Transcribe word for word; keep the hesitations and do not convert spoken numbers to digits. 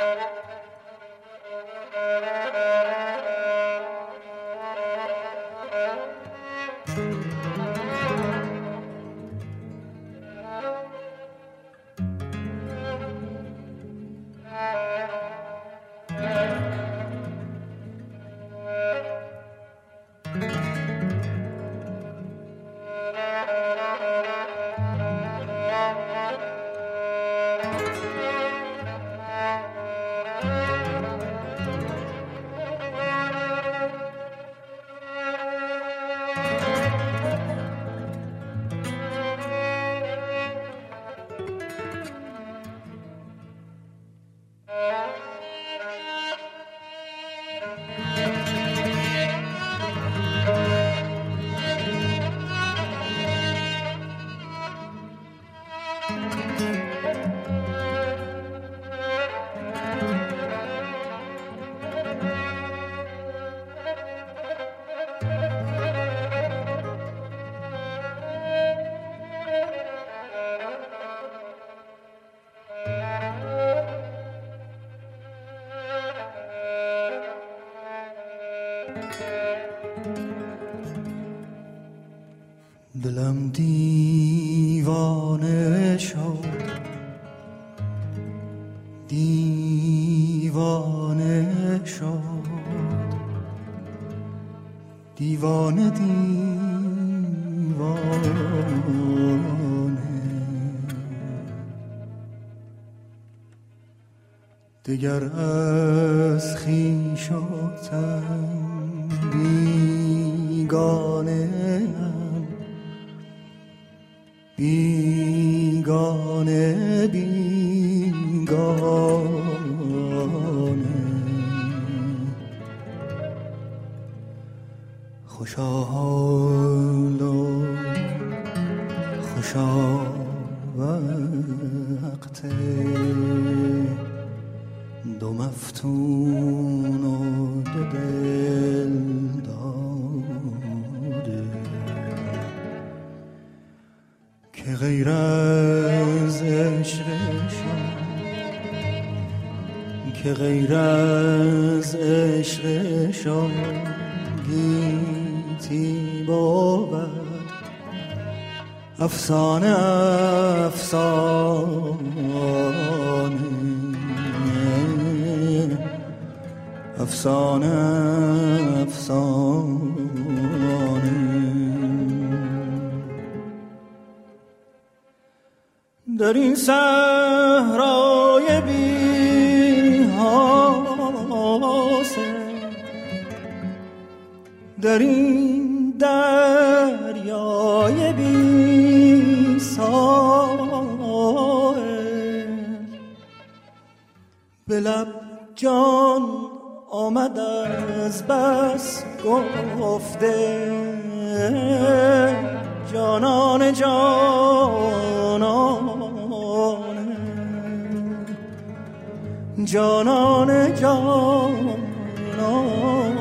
دلم دیوانه شد، دیوانه شد، دیوانه دیوانه. دگر از خویش و تن بیگانه ام، بیگانه بیگانه. خوشا حال و خوشا وقت دو مفتون و دو دل داده، که غیر از عشقشان، که غیر از عشقشان گیتی بود افسانه افسانه افسانه افسانه. در این صحرای بی حاصل، در این دریای بی ساحل، به لب جان آمد از بس گفته، جانان جانانه، جانان جانانه.